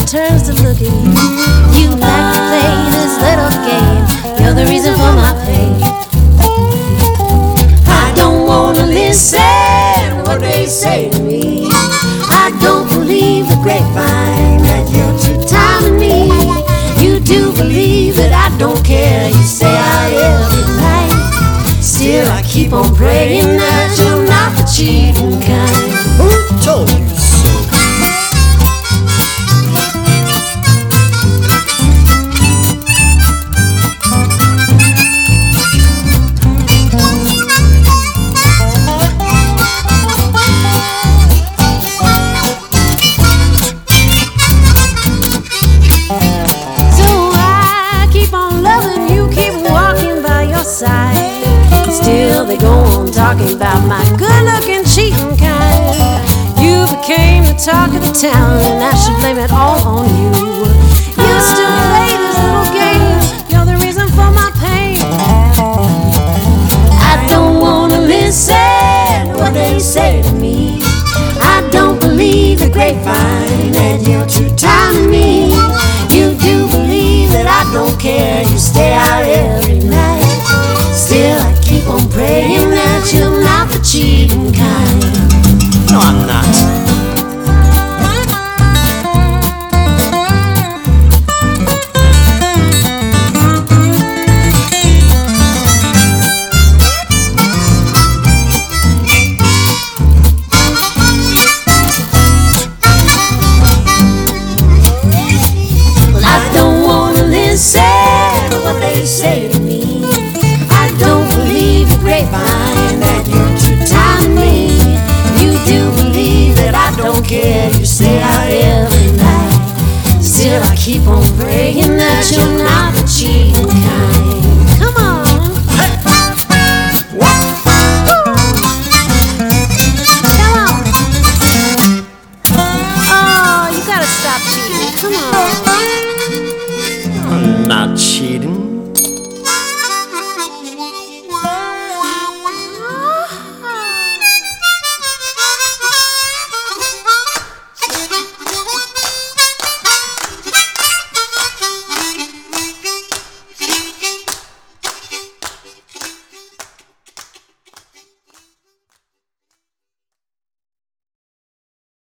turns to look at you. You like to play this little game. You're the reason for my pain. I don't wanna listen what they say to me. I don't believe the grapevine that you're two-timing me. You do believe that I don't care. You stay out every night. Still I keep on praying that you're not the cheating kind. Who told you so? Still they go on talking about my good-looking cheating kind. You became the talk of the town, and I should blame it all on you. You still play this little game. You're the reason for my pain. I don't wanna listen what they say to me. I don't believe the grapevine that you're two-timing me. You do believe that I don't care. You stay out every night. Still I keep on praying that you're not the cheating kind. No, I'm not. Well, I don't wanna listen to what they say to me. Grapevine that you're two-timing me. You do believe that I don't care. You stay out every night. Still I keep on praying that you're not the cheating kind. Come on. Hey. What? Come on. Oh, you gotta stop cheating. Come on. I'm not cheating.